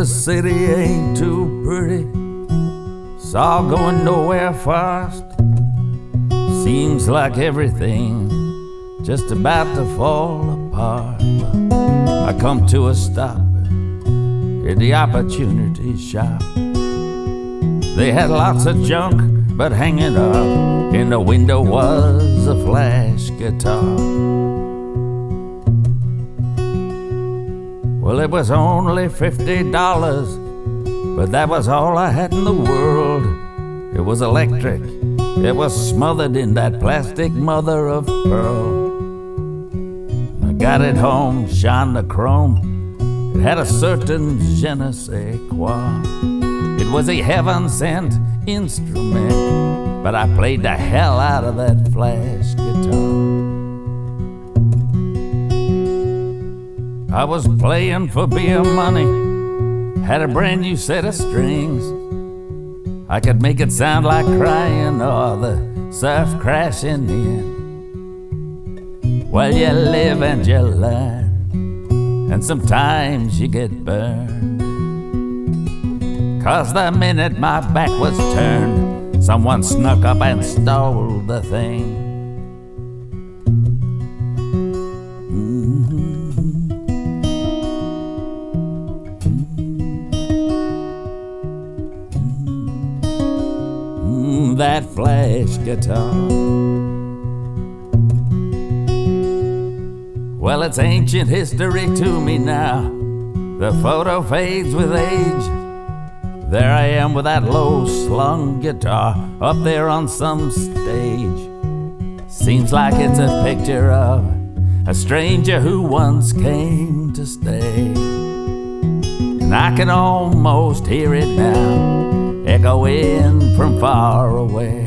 this city ain't too pretty. It's all going nowhere fast. Seems like everything just about to fall apart. I come to a stop at the opportunity shop. They had lots of junk, but hanging up in the window was a flash guitar. Well, it was only $50, but that was all I had in the world. It was electric. It was smothered in that plastic mother of pearl. I got it home, shone the chrome. It had a certain je ne sais quoi. It was a heaven-sent instrument, but I played the hell out of that flash guitar. I was playing for beer money, had a brand new set of strings. I could make it sound like crying or the surf crashing in. Well, you live and you learn, and sometimes you get burned. 'Cause the minute my back was turned, someone snuck up and stole the thing. That flash guitar. Well, it's ancient history to me now. The photo fades with age. There I am with that low-slung guitar up there on some stage. Seems like it's a picture of a stranger who once came to stay. And I can almost hear it now, echoing from far away.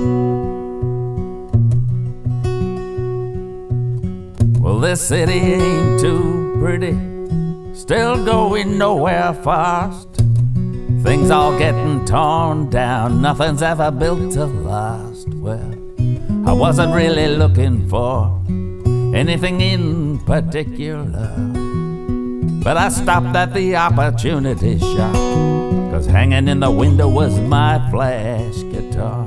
Well, this city ain't too pretty, still going nowhere fast. Things all getting torn down, nothing's ever built to last. Well, I wasn't really looking for anything in particular, but I stopped at the opportunity shop, 'cause hanging in the window was my flash guitar.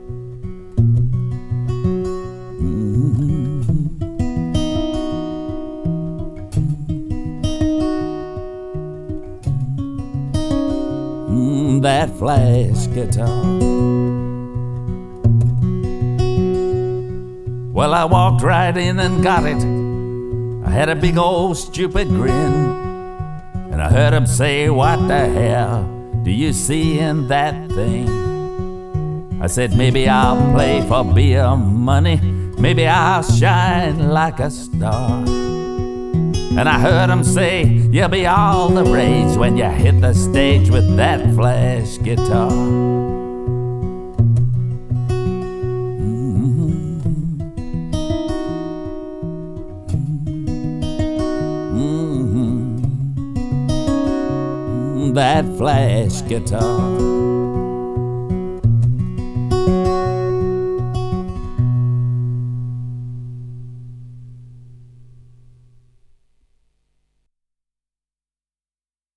That flash guitar. Well, I walked right in and got it. I had a big old stupid grin, and I heard him say, "What the hell do you see in that thing?" I said, "Maybe I'll play for beer money, maybe I'll shine like a star." And I heard him say, "You'll be all the rage when you hit the stage with that flash guitar." That flash guitar.